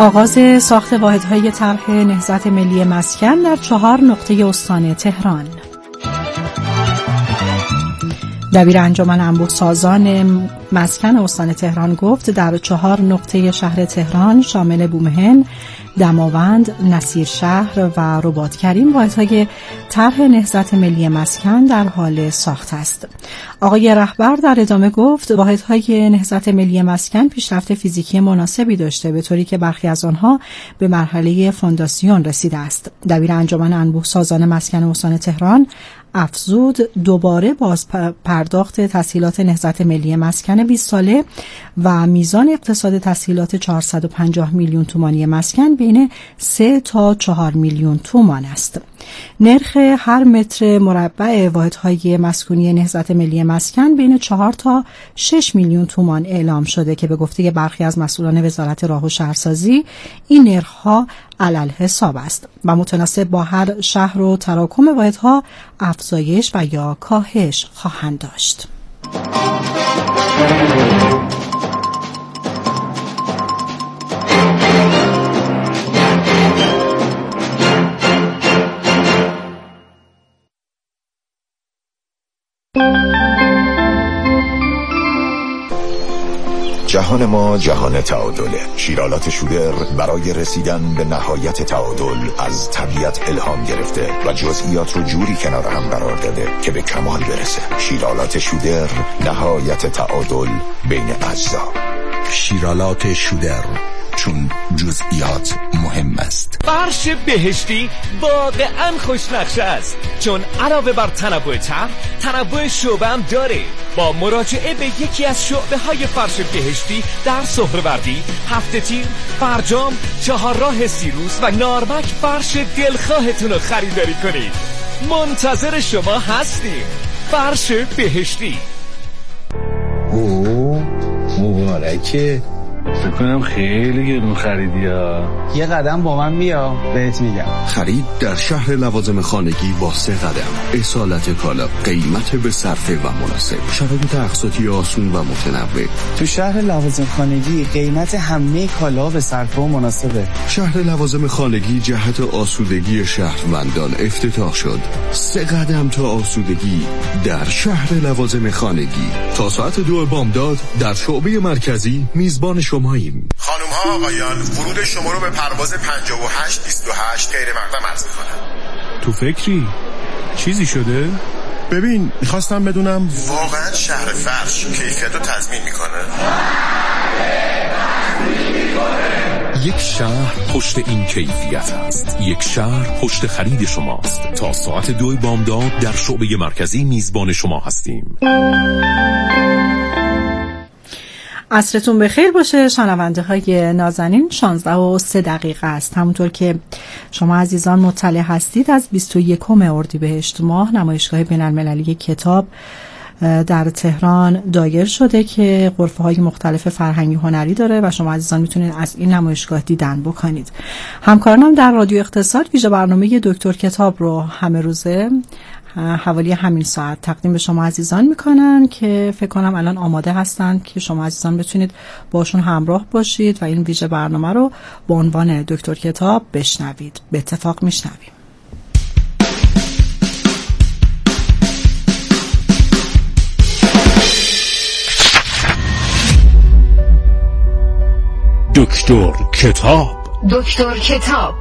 آغاز ساخت واحدهای طرح نهضت ملی مسکن در 4 نقطه استان تهران. دبیر انجمن انبوه‌سازان مسکن استان تهران گفت در 4 نقطه شهر تهران شامل بومهن، دماوند، نصیرشهر و رباطکریم واحدهای طرح نهضت ملی مسکن در حال ساخت است. آقای رهبر در ادامه گفت واحدهای نهضت ملی مسکن پیشرفت فیزیکی مناسبی داشته به طوری که برخی از آنها به مرحله فونداسیون رسیده است. دبیر انجمن انبوه‌سازان مسکن استان تهران افزود دوباره باز پرداخت تسهیلات نهضت ملی مسکن 20 ساله و میزان اقتصاد تسهیلات 450 میلیون تومانی مسکن بین 3 تا 4 میلیون تومان است. نرخ هر متر مربع واحدهای مسکونی نهضت ملی مسکن بین 4 تا 6 میلیون تومان اعلام شده که به گفته برخی از مسئولان وزارت راه و شهرسازی این نرخ‌ها علل حساب است و متناسب با هر شهر و تراکم واحدها افزایش و یا کاهش خواهند داشت. جهان ما جهان تعادله. شیرالات شودر برای رسیدن به نهایت تعادل از طبیعت الهام گرفته و جزئیات رو جوری کنار هم قرار داده که به کمال برسه. شیرالات شودر، نهایت تعادل بین اجزا. شیرالات شودر، چون جزئیات مهم است. فرش بهشتی واقعا خوشنقشه است، چون علاوه بر تنوع طرح، تنوع شعبه هم داره. با مراجعه به یکی از شعبه های فرش بهشتی در سهروردی، هفته تیر، فرجام، چهارراه سیروس و نارمک فرش دلخواهتون رو خریداری کنید. منتظر شما هستیم. فرش بهشتی. مبارکه. فکر کنم خیلی گرون خریدی ها. یه قدم با من بیا بهت میگم. خرید در شهر لوازم خانگی با 3 قدم. اصالت کالا، قیمت به صرفه و مناسب، شرایط اقساطی آسون و متنوع. تو شهر لوازم خانگی قیمت همه کالا به صرفه و مناسبه. شهر لوازم خانگی جهت آسودگی شهروندان افتتاح شد. 3 قدم تا آسودگی در شهر لوازم خانگی. تا ساعت 2 بامداد در شعبه مرکزی میزبان شماییم. خانم ها آقایان، ورود شما رو به پرواز 5828 غیر مقدم عرض می‌کنم. تو فکری؟ چیزی شده؟ ببین، میخواستم بدونم واقعا شهر فرش کیفیت رو تضمین میکنه؟ یک شهر پشت این کیفیت است. یک شهر پشت خرید شماست. تا ساعت 2 بامداد در شعبه مرکزی میزبان شما هستیم. عصرتون بخیر باشه شنونده های نازنین. 11:03 است. همونطور که شما عزیزان مطلع هستید، از 21 اردیبهشت ماه نمایشگاه بین‌المللی کتاب در تهران دایر شده که غرفه‌های مختلف فرهنگی هنری داره و شما عزیزان میتونید از این نمایشگاه دیدن بکنید. همکارانم در رادیو اقتصاد ویژه برنامه دکتر کتاب رو همه روزه حوالی همین ساعت تقدیم به شما عزیزان میکنن که فکر کنم الان آماده هستن که شما عزیزان بتونید باشون همراه باشید و این ویژه برنامه رو با عنوان دکتر کتاب بشنوید. به اتفاق میشنویم. دکتر کتاب. دکتر کتاب،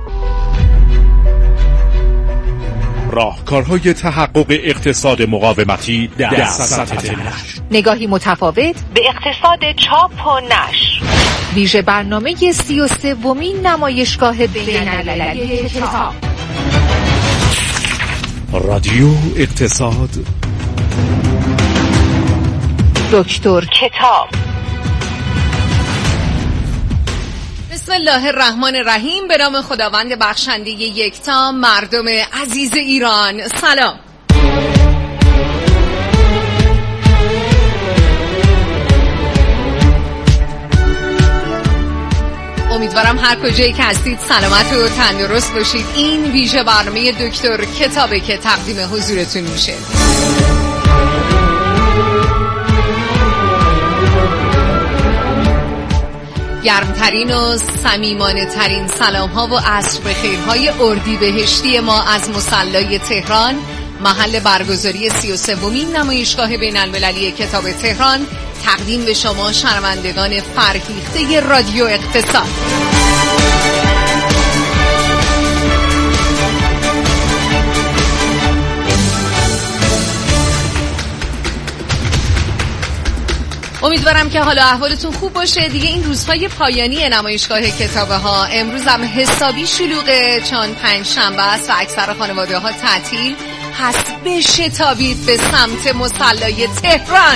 راهکارهای تحقق اقتصاد مقاومتی در سطح نشر. نگاهی متفاوت به اقتصاد چاپ و نشر. ویژه برنامه 33مین نمایشگاه بین‌المللی کتاب. رادیو اقتصاد. دکتر کتاب. بسم الله الرحمن الرحیم. به نام خداوند بخشنده یکتا. مردم عزیز ایران سلام. امیدوارم هر کجایی که هستید سلامت و تندرست باشید. این ویژه برنامه دکتر کتابه که تقدیم حضورتون میشه. گرمترین و صمیمانه ترین سلام ها و عصر بخیرهای اردیبهشتی ما از مصلی تهران، محل برگزاری 33مین نمایشگاه بین المللی کتاب تهران، تقدیم به شما شنوندگان فرهیخته رادیو اقتصاد. امیدوارم که حالا احوالتون خوب باشه. دیگه این روزهای پایانی نمایشگاه کتابه ها، امروز هم حسابی شلوغه چون پنجشنبه است و اکثر خانواده ها تعطیل، پس بشتابید به سمت مصلی تهران.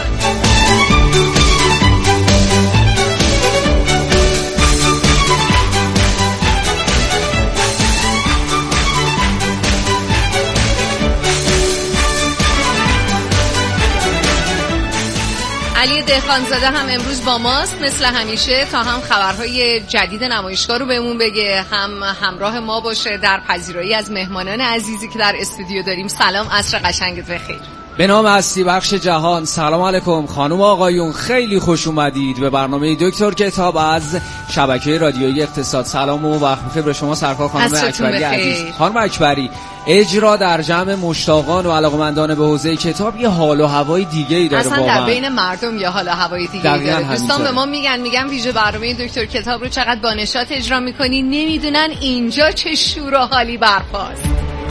علی دهقانزاده هم امروز با ماست مثل همیشه تا هم خبرهای جدید نمایشگاه رو بهمون بگه، هم همراه ما باشه در پذیرایی از مهمانان عزیزی که در استودیو داریم. سلام، عصر قشنگت بخیر. به نام هستی بخش جهان. سلام علیکم خانم و آقایون، خیلی خوش اومدید به برنامه دکتر کتاب از شبکه رادیویی اقتصاد. سلام و وقت بخیر به شما سرکار خانم اکبری عزیز. خانم اکبری، اجرا در جمع مشتاقان و علاقمندان به حوزه کتاب یه حال و هوای دیگه‌ای داره. اصلا در بین مردم یه حال و هوای دیگه‌ای داره. دوستان به ما میگن ویژه برنامه دکتر کتاب رو چقدر با نشاط اجرا می‌کنی، نمیدونن اینجا چه شور و حالی برپاست.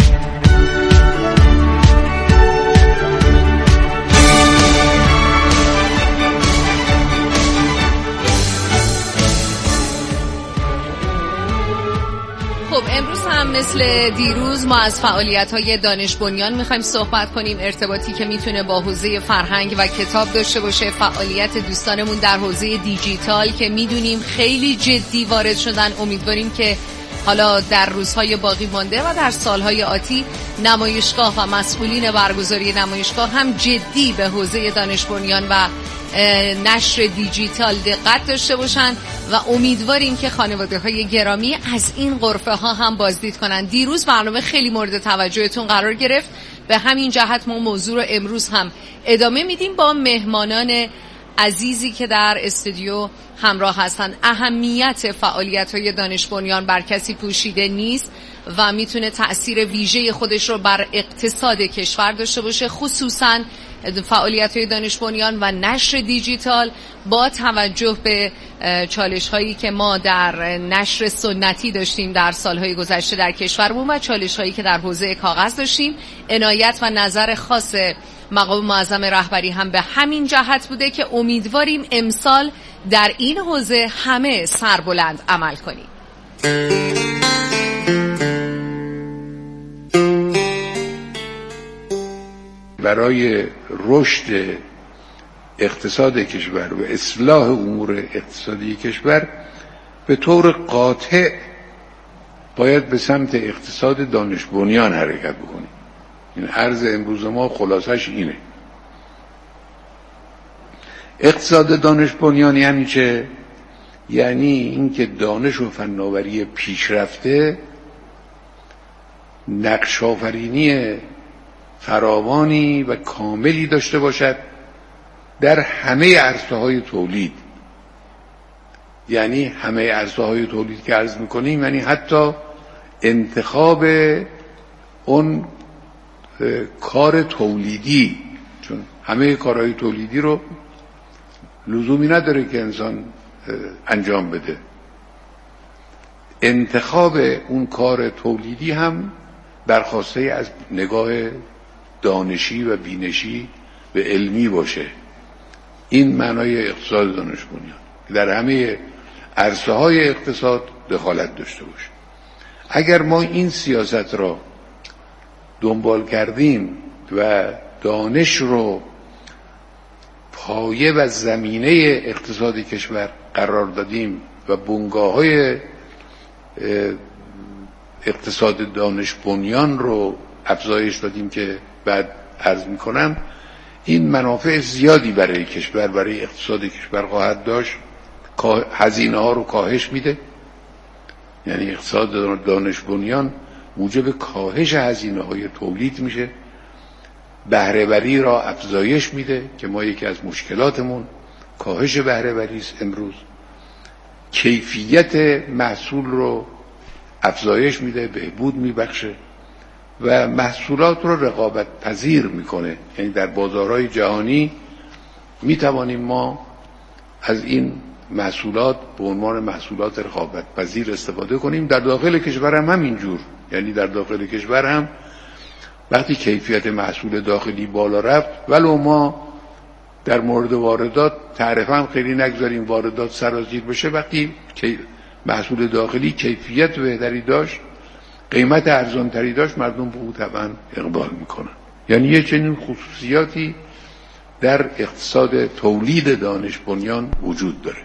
خب امروز هم مثل دیروز ما از فعالیت‌های دانش بنیان می‌خوایم صحبت کنیم، ارتباطی که میتونه با حوزه فرهنگ و کتاب داشته باشه، فعالیت دوستانمون در حوزه دیجیتال که میدونیم خیلی جدی وارد شدن. امیدواریم که حالا در روزهای باقی مانده و در سالهای آتی نمایشگاه و مسئولین برگزاری نمایشگاه هم جدی به حوزه دانش بنیان و نشر دیجیتال دقت داشته باشن و امیدواریم که خانواده‌های گرامی از این غرفه ها هم بازدید کنن. دیروز برنامه خیلی مورد توجهتون قرار گرفت، به همین جهت ما موضوع رو امروز هم ادامه میدیم با مهمانان عزیزی که در استودیو همراه هستن. اهمیت فعالیت‌های دانش بنیان بر کسی پوشیده نیست و میتونه تأثیر ویژه خودش رو بر اقتصاد کشور داشته باشه، خصوصاً فعالیت‌های دانش بنیان و نشر دیجیتال با توجه به چالش‌هایی که ما در نشر سنتی داشتیم در سال‌های گذشته در کشورمون و چالش‌هایی که در حوزه کاغذ داشتیم. عنایت و نظر خاص مقام معظم رهبری هم به همین جهت بوده که امیدواریم امسال در این حوزه همه سربلند عمل کنیم. برای رشد اقتصاد کشور و اصلاح امور اقتصادی کشور به طور قاطع باید به سمت اقتصاد دانش بنیان حرکت بکنیم. این عرض امروز ما خلاصش اینه. اقتصاد دانش بنیان یعنی چه؟ یعنی اینکه دانش و فناوری پیشرفته نقش آفرینی فراوانی و کاملی داشته باشد در همه عرصه‌های تولید. یعنی همه عرصه‌های تولید که عرض می‌کنیم یعنی حتی انتخاب اون کار تولیدی، چون همه کارهای تولیدی رو لزومی نداره که انسان انجام بده. انتخاب اون کار تولیدی هم برخواسته از نگاه دانشی و بینشی و علمی باشه. این معنای اقتصاد دانش بنیان در همه عرصه‌های اقتصاد دخالت داشته باشه. اگر ما این سیاست را دنبال کردیم و دانش رو پایه و زمینه اقتصاد کشور قرار دادیم و بنگاه‌های اقتصاد دانش بنیان رو افزایش دادیم که بعد عرض میکنم، این منافع زیادی برای کشور، برای اقتصاد کشور خواهد داشت. هزینه ها رو کاهش میده، یعنی اقتصاد دانش بنیان موجب کاهش هزینه های تولید میشه، بهره وری را افزایش میده که ما یکی از مشکلاتمون کاهش بهره وری است امروز. کیفیت محصول رو افزایش میده، بهبود میبخشه و محصولات رو رقابت پذیر میکنه. یعنی در بازارهای جهانی میتوانیم ما از این محصولات به عنوان محصولات رقابت پذیر استفاده کنیم. در داخل کشور هم همینجور. یعنی در داخل کشور هم وقتی کیفیت محصول داخلی بالا رفت، ولو ما در مورد واردات تعرفه هم خیلی نگذاریم واردات سرازیر بشه، وقتی محصول داخلی کیفیت بهتری داشت، قیمت ارزانتری داشت، مردم به او طبعا اقبال میکنن. یعنی یه چنین خصوصیاتی در اقتصاد تولید دانش بنیان وجود داره.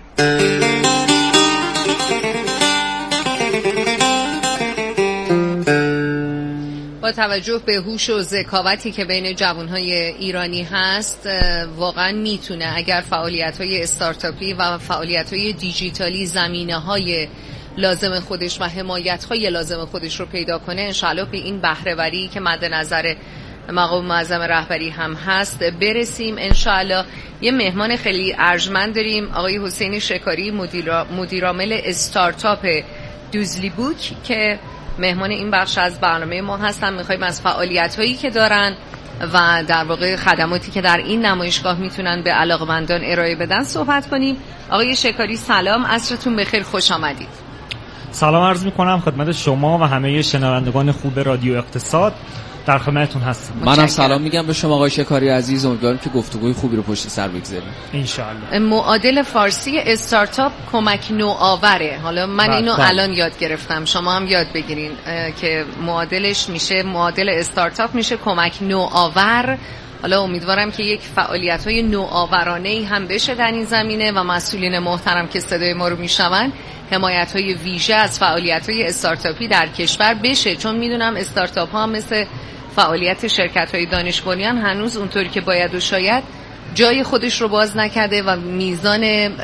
با توجه به هوش و ذکاوتی که بین جوانهای ایرانی هست، واقعا میتونه اگر فعالیت‌های استارتاپی و فعالیت‌های دیجیتالی زمینه‌های لازم خودش و حمایت‌های لازم خودش رو پیدا کنه، انشالله به این بهره‌وری که مد نظر مقام معظم رهبری هم هست برسیم انشالله. یه مهمان خیلی ارجمند داریم، آقای حسین شکاری، مدیرعامل استارتاپ دوزلی بوک که مهمان این بخش از برنامه ما هستن. میخوایم از فعالیت‌هایی که دارن و در واقع خدماتی که در این نمایشگاه میتونن به علاقمندان ارائه بدن صحبت کنیم. آقای شکاری سلام، عصرتون بخیر، خوش آمدید. سلام عرض میکنم خدمت شما و همه شنوندگان خوب رادیو اقتصاد، در خدمتتون هستم. منم سلام میگم به شما آقای شکاری عزیز، امیدوارم که گفتگوی خوبی رو پشت سر بگذاریم ان شاء الله. معادل فارسی استارتاپ کمک نوآوره. حالا من اینو الان یاد گرفتم، شما هم یاد بگیرین که معادلش میشه، معادل استارتاپ میشه کمک نوآور. حالا امیدوارم که یک فعالیت‌های نوآورانه‌ای هم بشه در این زمینه و مسئولین محترم که صدای ما رو میشنون حمایت‌های ویژه از فعالیت‌های استارتاپی در کشور بشه، چون میدونم استارتاپ‌ها مثل فعالیت شرکت‌های دانش بنیان هنوز اونطوری که باید و شاید جای خودش رو باز نکرده و میزان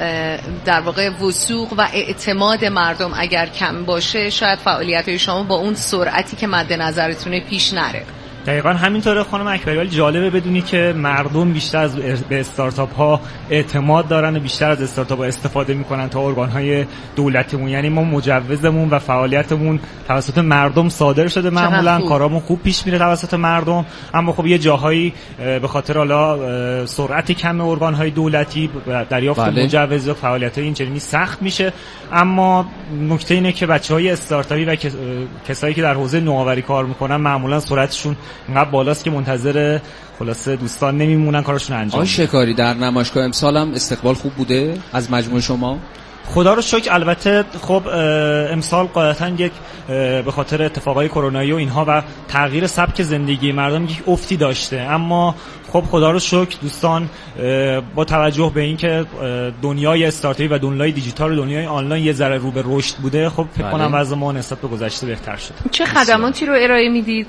در واقع وثوق و اعتماد مردم اگر کم باشه، شاید فعالیت‌های شما با اون سرعتی که مد نظرتونه پیش نره. دقیقاً همینطوره خانم اکبری. ولی جالبه بدونی که مردم بیشتر از به استارتاپ ها اعتماد دارن و بیشتر از استارتاپ ها استفاده میکنن تا ارگان های دولتیمون. یعنی ما مجوزمون و فعالیتمون توسط مردم صادر شده، معمولا کارامون خوب پیش میره توسط مردم، اما خب یه جاهایی به خاطر حالا سرعت کم ارگان های دولتی دریافت مجوز و فعالیت های اینچنینی سخت میشه. اما نکته اینه که بچهای استارتاپی و کسایی که در حوزه نوآوری کار میکنن معمولا سرعتشون انقدر بالاست که منتظر خلاصه دوستان نمیمونن کارشون انجام بدن. شکاری در نمایشگاه امسال هم استقبال خوب بوده از مجموع شما؟ خدا رو شکر. البته خب امسال قاعدتاً یک به خاطر اتفاقای کرونایی و اینها و تغییر سبک زندگی مردم یک افتی داشته، اما خب خدا رو شکر دوستان با توجه به اینکه دنیای استارتاپی و دنیای دیجیتال و دنیای آنلاین یه ذره رو به رشد بوده، خب فکر کنم وضع ما نسبت به گذشته بهتر شده. چه خدماتی رو ارائه میدید؟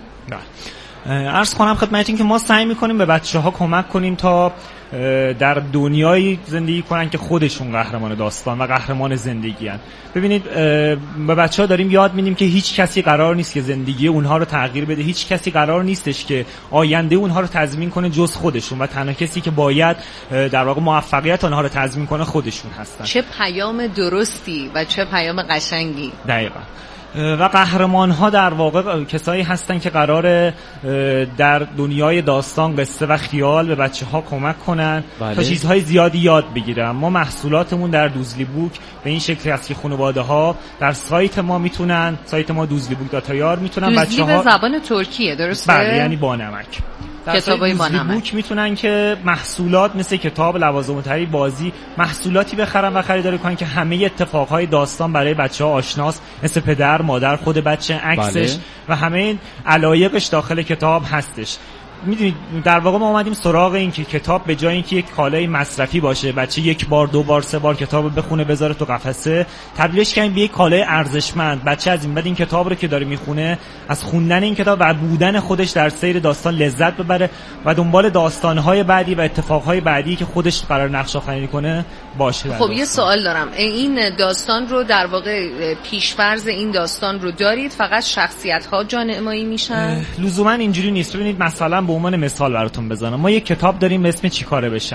عرض کنم خدمتتون که ما سعی میکنیم به بچه‌ها کمک کنیم تا در دنیای زندگی کنن که خودشون قهرمان داستان و قهرمان زندگی هن. ببینید به بچه‌ها داریم یاد میدیم که هیچ کسی قرار نیست که زندگی اونها رو تغییر بده، هیچ کسی قرار نیستش که آینده اونها رو تضمین کنه جز خودشون و تنها کسی که باید در واقع موفقیت آنها رو تضمین کنه خودشون هستن. چه پیام درستی و چه پیام قشنگی. دقیقاً. و قهرمان ها در واقع کسایی هستن که قراره در دنیای داستان، قصه و خیال به بچه ها کمک کنن تا چیزهای زیادی یاد بگیرن. ما محصولاتمون در دوزلی بوک به این شکلی هست که خانواده ها در سایت ما میتونن، سایت ما دوزلیبوک.ir میتونن بچه ها به زبان ترکیه درسته؟ بله، یعنی با نمک. کتابای با نمک میتونن که محصولات مثل کتاب، لوازم طری، بازی، محصولاتی بخرن و خریداری کنن که همه اتفاقهای داستان برای بچه‌ها آشناست، مثل پدر، مادر، خود بچه، عکسش و همه علایقش داخل کتاب هستش. میدونید در واقع ما اومدیم سراغ این که کتاب به جای اینکه یک کالای مصرفی باشه، بچه یک بار، دو بار، سه بار کتابو بخونه بذاره تو قفسه، تبدیلش کنیم به یک کالای ارزشمند. بچه از این بعد این کتاب رو که داره میخونه، از خوندن این کتاب و بودن خودش در سیر داستان لذت ببره و دنبال داستان‌های بعدی و اتفاقهای بعدی که خودش قرار نقش آفرینی کنه باشه. خب یه سوال دارم، این داستان رو در واقع پیش‌فرض این داستان رو دارید فقط شخصیت‌ها جانمایی میشن؟ لزوما اینجوری نیست. ببینید مثلا به عنوان مثال براتون بزنم، ما یک کتاب داریم به اسم چیکاره بشم.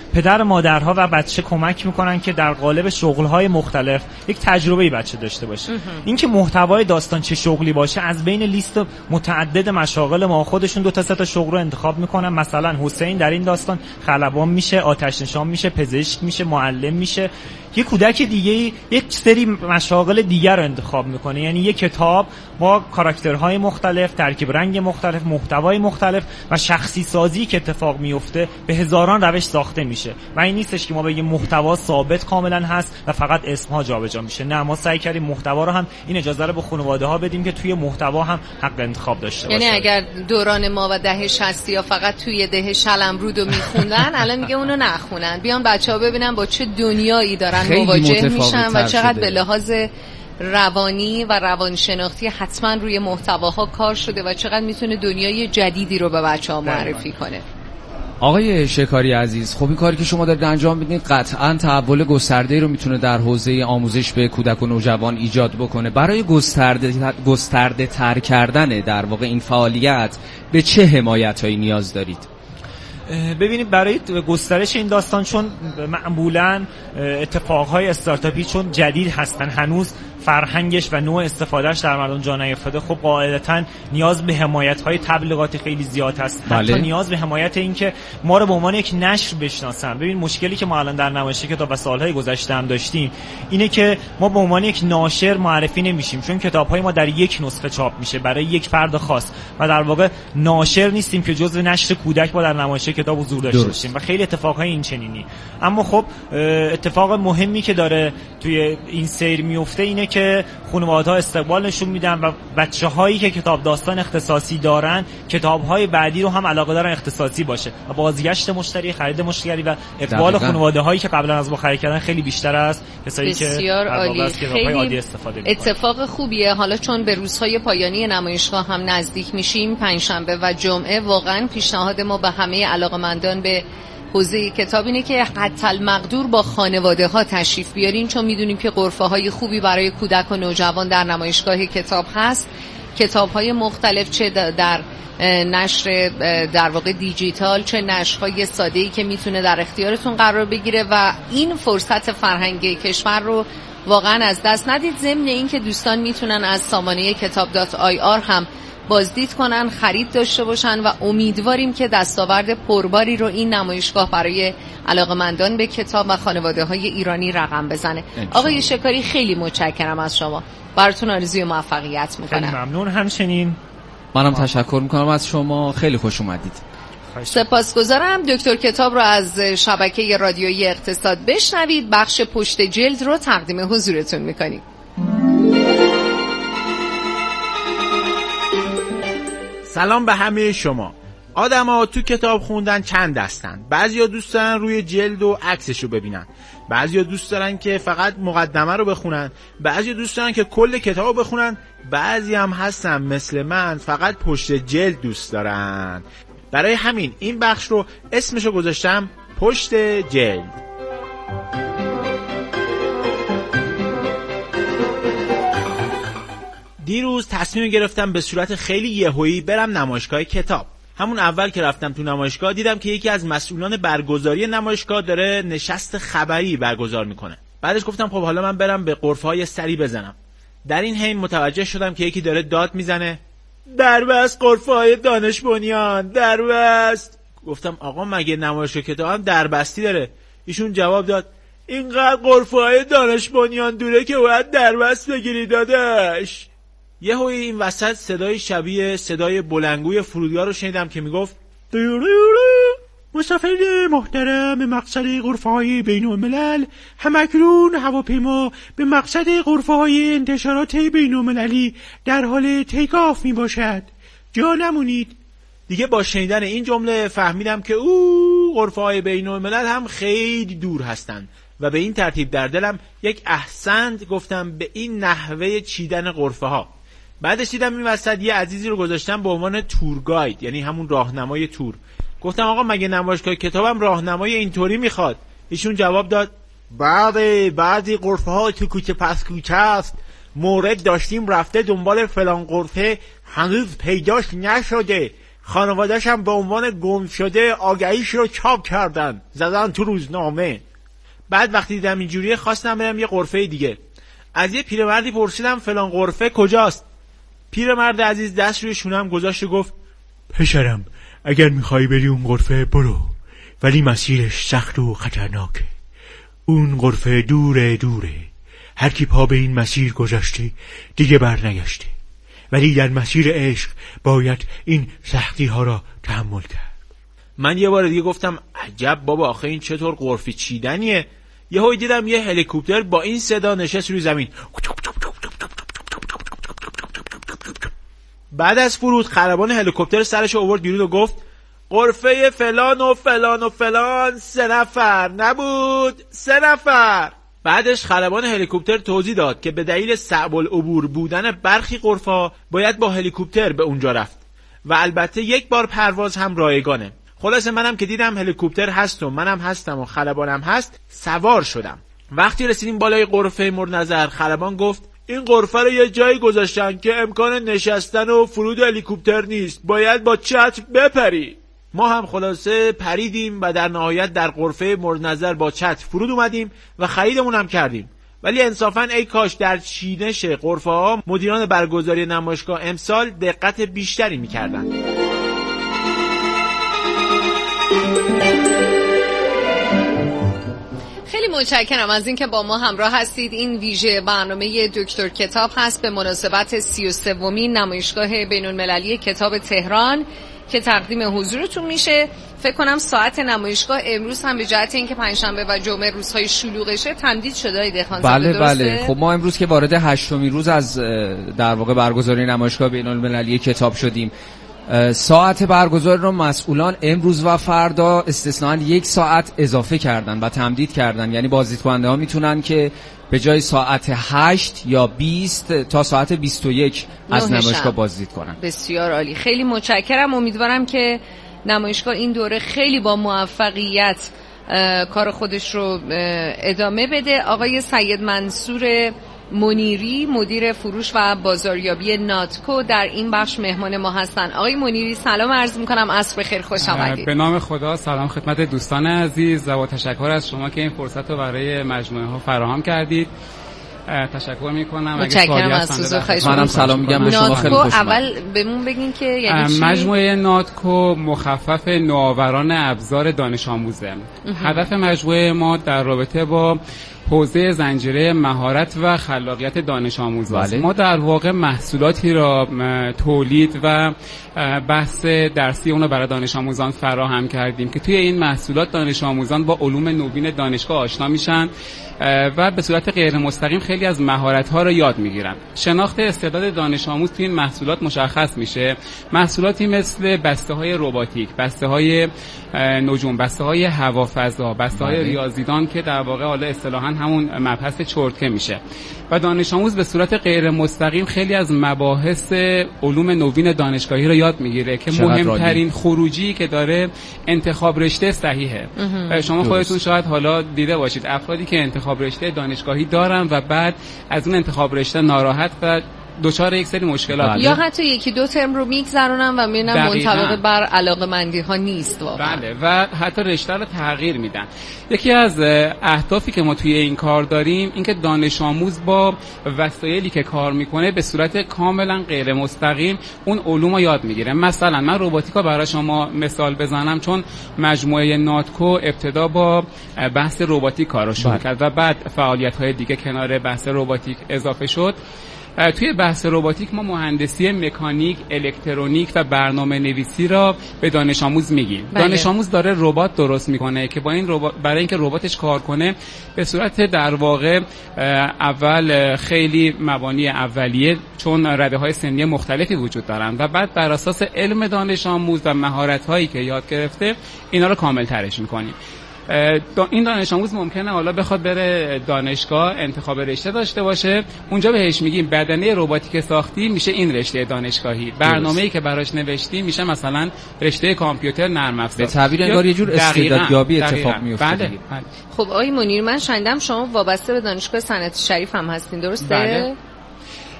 پدر مادرها و بچه کمک میکنن که در قالب شغل‌های مختلف یک تجربه بچه داشته باشه. اینکه محتوای داستان چه شغلی باشه از بین لیست متعدد مشاغل ما خودشون 2 تا 3 تا شغل رو انتخاب میکنن. مثلا حسین در این داستان خلبان میشه، آتش نشان میشه، پزشک میشه، معلم میشه. یک کودک دیگه یک سری مشاغل دیگر رو انتخاب میکنه. یعنی یک کتاب با کاراکترهای مختلف، ترکیب رنگ مختلف، محتوای مختلف و شخصی سازی که اتفاق میفته به هزاران روش ساخته میشه و این نیستش که ما بگیم محتوا ثابت کاملا هست و فقط اسمها جابجا میشه. نه، ما سعی کردیم محتوا رو هم این اجازه رو به خانواده ها بدیم که توی محتوا هم حق انتخاب داشته باشه. یعنی اگر دوران ما و دهه 60 یا فقط توی ده شلمرودو میخوندن الان میگه اونو نخونن، بیان بچه‌ها ببینن با چه دنیایی دارن مواجه میشن و چقدر به لحاظ روانی و روانشناختی حتما روی محتواها کار شده و چقدر میتونه دنیای جدیدی رو به بچه‌ها معرفی کنه. آقای شکاری عزیز، خب این کاری که شما دارید انجام میدید قطعاً تحول گسترده‌ای رو میتونه در حوزه آموزش به کودک و نوجوان ایجاد بکنه. برای گسترده تر کردن در واقع این فعالیت به چه حمایتایی نیاز دارید؟ ببینید برای گسترش این داستان، چون معمولاً اتفاقهای استارتاپی چون جدید هستن، هنوز فرهنگش و نوع استفادهش در مردم جا نیفتاده، خب قاعدتاً نیاز به حمایت‌های تبلیغاتی خیلی زیاد هست. بله. حتی نیاز به حمایت این که ما رو به عنوان یک نشر بشناسن. ببین مشکلی که ما الان در نمایش کتاب و سالهای گذشته هم داشتیم اینه که ما به عنوان یک ناشر معرفی نمیشیم، چون کتاب‌های ما در یک نسخه چاپ میشه برای یک فرد خاص و در واقع ناشر نیستیم که جزو نشر کودک با در نمایش کتاب حضور داشته باشیم و خیلی اتفاقهای این چنینی. اما خب اتفاق مهمی که داره توی این سیر میفته اینه که خانواده‌ها استقبال نشون میدن و بچه‌هایی که کتاب داستان اختصاصی دارن کتاب‌های بعدی رو هم علاقه دارن اختصاصی باشه و بازگشت مشتری، خرید مشتری و اقبال خانواده‌هایی که قبلا از ما خرید کردن خیلی بیشتر است. کسایی که بسیار عالی، خیلی عادی استفاده می‌کنن. اتفاق خوبیه. حالا چون به روزهای پایانی نمایشگاه هم نزدیک میشیم، پنجشنبه و جمعه، واقعا پیشنهاد ما به همه علاقه‌مندان به حوزه کتاب اینه که حتی المقدور با خانواده ها تشریف بیارین، چون میدونیم که غرفه های خوبی برای کودک و نوجوان در نمایشگاه کتاب هست. کتاب های مختلف، چه در نشر در واقع دیجیتال، چه نشرهای ساده‌ای که میتونه در اختیارتون قرار بگیره و این فرصت فرهنگی کشور رو واقعا از دست ندید. ضمن این که دوستان میتونن از سامانه کتاب.ir هم بازدید کنن، خرید داشته باشن و امیدواریم که دستاورد پرباری رو این نمایشگاه برای علاقه‌مندان به کتاب و خانواده‌های ایرانی رقم بزنه. آقای شکاری خیلی متشکرم از شما، براتون آرزوی موفقیت میکنم. خیلی ممنون. همچنین منم تشکر میکنم از شما، خیلی خوش اومدید. سپاسگزارم. دکتر کتاب رو از شبکه رادیویی اقتصاد بشنوید. بخش پشت جلد رو تقدیم حضورتون میکنیم. سلام به همه شما. آدم‌ها تو کتاب خوندن چند دستن. بعضیا دوست دارن روی جلد و عکسشو ببینن، بعضیا دوست دارن که فقط مقدمه رو بخونن، بعضیا دوست دارن که کل کتابو بخونن، بعضی هم هستن مثل من فقط پشت جلد دوست دارن. برای همین این بخش رو اسمشو گذاشتم پشت جلد. دیروز تصمیم گرفتم به صورت خیلی یهویی برم نمایشگاه کتاب. همون اول که رفتم تو نمایشگاه دیدم که یکی از مسئولان برگزاری نمایشگاه داره نشست خبری برگزار میکنه. بعدش گفتم خب حالا من برم به غرفه‌های سری بزنم. در این حین متوجه شدم که یکی داره داد میزنه دربست غرفه‌های دانش بنیان، دربست. گفتم آقا مگه نمایشگاه کتاب هم دربستی داره؟ ایشون جواب داد اینقدر غرفه‌های دانش بنیان دوره که باید دربست بگیری داداش. یهویی این وسط صدای شبیه صدای بلندگوی فرودگاه رو شنیدم که میگفت مسافرین محترم، به مقصد غرفه‌های بین‌الملل همکنون هواپیما به مقصد غرفه‌های انتشارات بین‌المللی در حال تیکاف میباشد، جا نمونید. دیگه با شنیدن این جمله فهمیدم که غرفه‌های بین‌الملل هم خیلی دور هستن و به این ترتیب در دلم یک احسنت گفتم به این نحوه چیدن غرفه‌ها. بعدش دیدم این وسط یه عزیزی رو گذاشتم به عنوان تور گاید، یعنی همون راهنمای تور. گفتم آقا مگه نمایشگاه کتابم راهنمای اینطوری میخواد؟ ایشون جواب داد بعضی غرفه‌ها تو کوچه پس کوچه است، مورد داشتیم رفته دنبال فلان غرفه هنوز پیداش نشده، خانواده‌اش هم به عنوان گم شده آگهیش رو چاپ کردن، زدن تو روزنامه. بعد وقتی دیدم اینجوریه خواستم برم یه غرفه دیگه. از یه پیرمردی پرسیدم فلان غرفه کجاست. پیرمرد عزیز دست روی شونم گذاشت و گفت پسرم اگر میخوای بری اون غرفه برو، ولی مسیرش سخت و خطرناکه. اون غرفه دوره، هر کی پا به این مسیر گذاشته دیگه بر نگشته، ولی در مسیر عشق باید این سختی ها را تحمل کرد. من یه بار دیگه گفتم عجب بابا، آخه این چطور غرفه چیدنیه؟ یهو دیدم یه هلیکوپتر با این صدا نشست روی زمین. بعد از فرود خلبان هلیکوپتر سرش آورد بیرون و گفت غرفه فلان و فلان و فلان 3 نفر نبود، 3 نفر. بعدش خلبان هلیکوپتر توضیح داد که به دلیل صعب العبور بودن برخی غرفه‌ها باید با هلیکوپتر به اونجا رفت و البته یک بار پرواز هم رایگانه. خلاصه منم که دیدم هلیکوپتر هست و منم هستم و خلبانم هست، سوار شدم. وقتی رسیدیم بالای غرفه مورد نظر، خلبان گفت این غرفه رو یه جایی گذاشتن که امکان نشستن و فرود هلیکوپتر نیست، باید با چتر بپری. ما هم خلاصه پریدیم و در نهایت در غرفه مورد نظر با چتر فرود اومدیم و خریدمون هم کردیم. ولی انصافاً ای کاش در چینش غرفه ها مدیران برگزاری نمایشگاه امسال دقت بیشتری می‌کردن. خیلی متشکرم از اینکه با ما همراه هستید. این ویژه برنامه دکتر کتاب هست به مناسبت 33مین نمایشگاه بین‌المللی کتاب تهران که تقدیم حضورتون میشه. فکر کنم ساعت نمایشگاه امروز هم به جهت اینکه پنجشنبه و جمعه روزهای شلوغشه تمدید شده ای دهخان زاده. بله درسته؟ بله. خب ما امروز که وارد 8مین روز از در واقع برگزاری نمایشگاه بین‌المللی کتاب شدیم، ساعت برگزاری رو مسئولان امروز و فردا استثنااً 1 ساعت اضافه کردن و تمدید کردن. یعنی بازدیدکننده ها میتونن که به جای ساعت 8 یا 20 تا ساعت 21 از نمایشگاه بازدید کنن. بسیار عالی، خیلی متشکرم. امیدوارم که نمایشگاه این دوره خیلی با موفقیت کار خودش رو ادامه بده. آقای سید منصور منیری مدیر فروش و بازاریابی ناتکو در این بخش مهمان ما هستن. آقای منیری سلام عرض می‌کنم، عصر بخیر، خوش آمدید. به نام خدا سلام خدمت دوستان عزیز و تشکر از شما که این فرصت رو برای مجموعه ها فراهم کردید. تشکر میکنم. متشکرم از حضور، خواهش منم سلام میگم به شما، خیلی خوش اومدید. اول بهمون بگین که یعنی چی؟ مجموعه ناتکو مخفف نوآوران ابزار دانش آموزه. هدف مجموعه ما در رابطه با حوزه زنجیره مهارت و خلاقیت دانش آموزاست. ما در واقع محصولاتی را تولید و بحث درسی اون رو برای دانش آموزان فراهم کردیم که توی این محصولات دانش آموزان با علوم نوین دانشگاه آشنا میشن و به صورت غیر مستقیم خیلی از مهارت‌ها رو یاد می‌گیرن. شناخت استعداد دانش آموز توی این محصولات مشخص میشه. محصولاتی مثل بسته‌های رباتیک، بسته‌های نجوم، بسته‌های هوافضا، بسته‌های ریاضیدان که در واقع حالا اصطلاحاً همون مبحث چرتکه میشه. و دانش آموز به صورت غیر مستقیم خیلی از مباحث علوم نوین دانشگاهی رو یاد میگیره که مهمترین خروجی که داره انتخاب رشته صحیحه. شما خودتون شاید حالا دیده باشید افرادی که انتخاب رشته دانشگاهی دارن و بعد از اون انتخاب رشته ناراحت و دچار یک سری مشکلات یا حتی 1-2 ترم رو میگذرونن و میبینن منطبق بر علاقه‌مندی ها نیست واقعا. بله، و حتی رشته رو تغییر میدن. یکی از اهدافی که ما توی این کار داریم این که دانش آموز با وسایلی که کار میکنه به صورت کاملا غیر مستقیم اون علوم رو یاد میگیره. مثلا من رباتیکا برای شما مثال بزنم، چون مجموعه ناتکو ابتدا با بحث رباتیک کارو شروع کرد و بعد فعالیت‌های دیگه کنار بحث رباتیک اضافه شد. توی بحث رباتیک ما مهندسی مکانیک، الکترونیک و برنامه نویسی را به دانش آموز میگیم. دانش آموز داره ربات درست میکنه که با این ربات برای اینکه رباتش کار کنه به صورت در واقع اول خیلی مبانی اولیه، چون رده‌های سنی مختلفی وجود دارن و بعد بر اساس علم دانش آموز و مهارت‌هایی که یاد گرفته اینا رو کامل‌ترش میکنیم. این دانش آموز ممکنه حالا بخواد بره دانشگاه انتخاب رشته داشته باشه، اونجا بهش میگیم بدنه رباتیک ساختی میشه این رشته دانشگاهی، برنامه‌ای که براش نوشتی میشه مثلا رشته کامپیوتر نرم افزار. به تعبیر انگار یه جور استعدادیابی اتفاق میفته. بله. خب آقای منیر، من شنیدم شما وابسته به دانشگاه صنعتی شریف هم هستین، درسته؟ بله.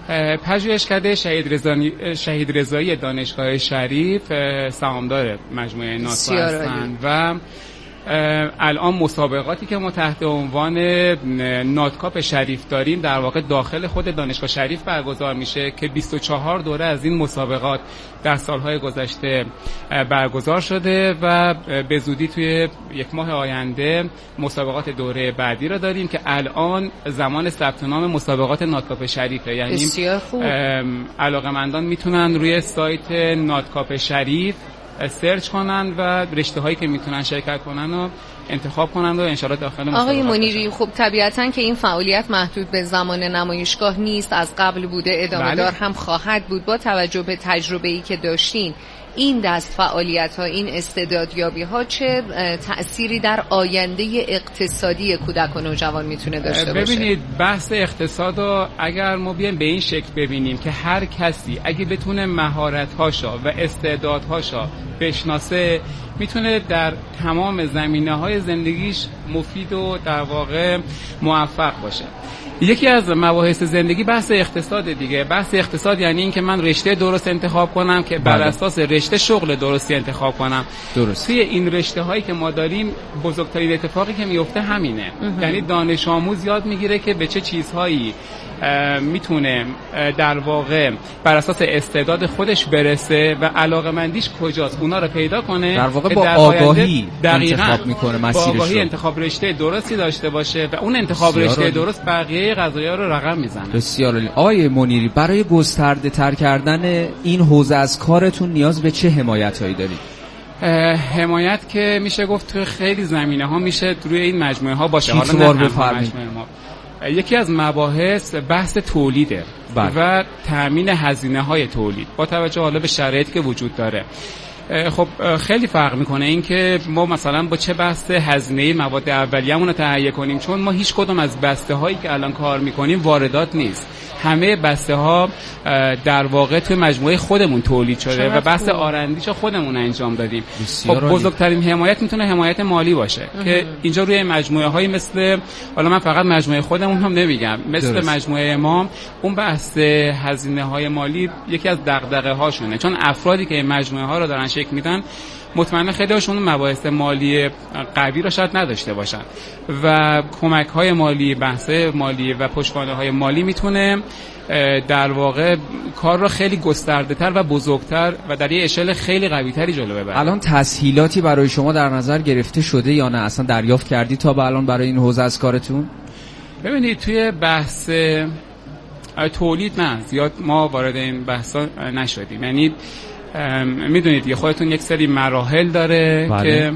پژوهشکده شهید رضایی دانشگاه شریف سهامدار مجموعه ناتو هستند و الان مسابقاتی که ما تحت عنوان ناتکاپ شریف داریم در واقع داخل خود دانشگاه شریف برگزار میشه که 24 دوره از این مسابقات در سالهای گذشته برگزار شده و به زودی توی یک ماه آینده مسابقات دوره بعدی را داریم که الان زمان ثبت نام مسابقات ناتکاپ شریفه. یعنی علاقه‌مندان میتونن روی سایت ناتکاپ شریف سرچ کنن و رشته هایی که میتونن شرکت کنن و انتخاب کنن و انشالله داخل مسابقات. آقای منیری، خب طبیعتاً که این فعالیت محدود به زمان نمایشگاه نیست، از قبل بوده، ادامه دار هم خواهد بود. با توجه به تجربه‌ای که داشتین، این دست فعالیت‌ها، این استعدادیابی‌ها چه تأثیری در آینده اقتصادی کودک و نوجوان میتونه داشته باشه؟ ببینید، بحث اقتصاد رو اگر ما بیایم به این شکل ببینیم که هر کسی اگه بتونه مهارت‌هاشو و استعدادهاشو بشناسه، میتونه در تمام زمینه‌های زندگیش مفید و در واقع موفق باشه. یکی از مباحث زندگی بحث اقتصاد دیگه. بحث اقتصاد یعنی این که من رشته درست انتخاب کنم که بر اساس رشته شغل درستی انتخاب کنم. درست. توی این رشته هایی که ما داریم بزرگترین اتفاقی که میفته همینه. یعنی دانش آموز یاد میگیره که به چه چیزهایی میتونه در واقع بر اساس استعداد خودش برسه و علاقه‌مندیش کجاست، اونا رو پیدا کنه. در واقع با آگاهی انتخاب میکنه مسیرش رو. با آگاهی انتخاب رشته درستی داشته باشه و اون انتخاب رشته درست بقیه قضایا رو رقم میزنه. بسیار عالی. آقای منیری، برای گسترده تر کردن این حوزه از کارتون نیاز به چه حمایتایی دارید؟ حمایت که میشه گفت تو خیلی زمینه‌ها میشه روی این مجموعه ها باشه. حالا بفرمایید. یکی از مباحث بحث تولیده و تأمین هزینه‌های تولید با توجه حالا به شرایطی که وجود داره. خب خیلی فرق میکنه این که ما مثلا با چه بحث هزینه مواد اولیه‌مون رو تهیه کنیم، چون ما هیچ کدوم از بسته هایی که الان کار میکنیم واردات نیست. همه بسته ها در واقع توی مجموعه خودمون تولید شده و بحث آرندیشو خودمون انجام دادیم. خب بزرگترین حمایت میتونه حمایت مالی باشه که اینجا روی مجموعه هایی مثل، حالا من فقط مجموعه خودمون هم نمیگم، مثل مجموعه ما، اون بحث هزینه های مالی یکی از دغدغه هاشونه، چون افرادی که این مجموعه ها رو دارن شکل میدن مطمئنا خیلی هاشون مباحث مالی قوی رو شاید نداشته باشن و کمک های مالی، بحث مالی و پشتوانه های مالی میتونه در واقع کار رو خیلی گسترده تر و بزرگتر و در یه اشل خیلی قوی تری جلو ببره. الان تسهیلاتی برای شما در نظر گرفته شده یا نه اصلا دریافت کردی تا به الان برای این حوزه از کارتون؟ ببینید، توی بحث تولید نه زیاد ما وارد این بحثا نشدیم. یعنی میدونید یه خودتون یک سری مراحل داره که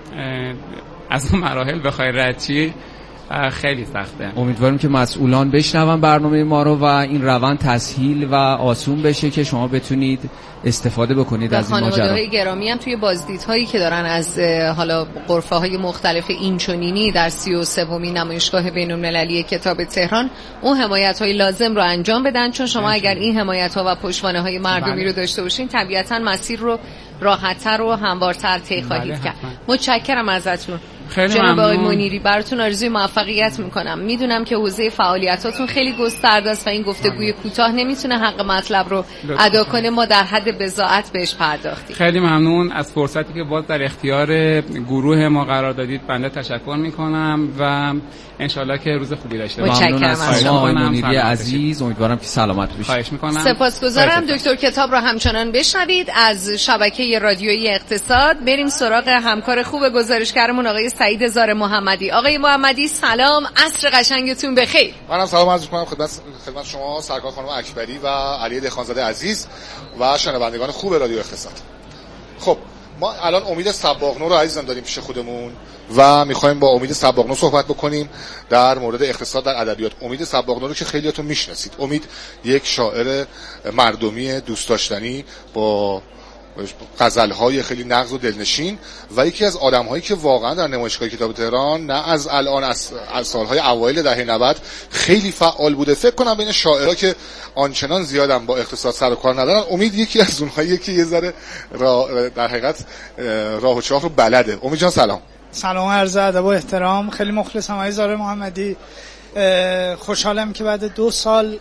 از اون مراحل بخوای رد چی خیلی سخته. امیدواریم که مسئولان بشنون برنامه ما رو و این روند تسهیل و آسون بشه که شما بتونید استفاده بکنید از این ماجرا. خانواده‌های گرامی هم توی بازدیدهایی که دارن از حالا غرفه‌های مختلف اینچنینی در 33مین نمایشگاه بین‌المللی کتاب تهران اون حمایت‌های لازم رو انجام بدن، چون شما اگر این حمایت‌ها و پشتوانه‌های مردمی رو داشته باشین طبیعتاً مسیر رو راحت‌تر و هموارتر طی خواهید کرد. متشکرم ازتون. جناب آقای منیری، براتون آرزوی موفقیت میکنم. میدونم که حوزه فعالیتاتون خیلی گسترده است و این گفتگوی کوتاه نمیتونه حق مطلب رو ادا کنه. ما در حد بضاعت بهش پرداختیم. خیلی ممنون از فرصتی که باز در اختیار گروه ما قرار دادید. بنده تشکر میکنم و انشالله که روز خوبی داشته باشید. ممنون از شما آقای منیری عزیز. امیدوارم که سلامت باشید. خواهش میکنم. سپاسگزارم. دکتر کتاب رو همچنان بشنوید از شبکه رادیویی اقتصاد. بریم سراغ همکار خوب گزارشگرمون آقای سعید زار محمدی. آقای محمدی سلام، عصر قشنگتون بخیر. منم سلام عرض می‌کنم خدمت شما سرکار خانم اکبری و علی دهخانزاده عزیز و شنوندگان خوب رادیو اقتصاد. خب ما الان امید صباغنو رو عزیزان داریم پیش خودمون و می‌خوایم با امید صباغنو صحبت بکنیم در مورد اقتصاد در ادبیات. امید صباغنو رو که خیلیاتون میشناسید. امید یک شاعر مردمی دوست داشتنی با غزل‌های خیلی نغز و دلنشین و یکی از آدم‌هایی که واقعا در نمایشگاه کتاب تهران نه از الان از سال‌های اوایل دهه 90 خیلی فعال بوده. فکر کنم بین شاعرها که آنچنان زیادم با اقتصاد سر و کار ندارن، امید یکی از اونهاییه که یه ذره در حقیقت راه و چاه رو بلده. امید جان سلام. سلام، عرض ادب و احترام. خیلی مخلصم آقای زار محمدی. خوشحالم که بعد 2 سال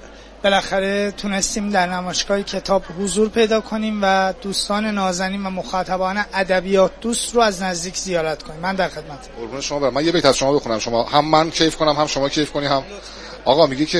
بالاخره تونستیم در نمایشگاه کتاب حضور پیدا کنیم و دوستان نازنین و مخاطبان ادبیات دوست رو از نزدیک زیارت کنیم. من در خدمت. قربون شما برم. من یه بیت از شما بخونم، شما هم من کیف کنم هم شما کیف کنی هم. آقا میگه که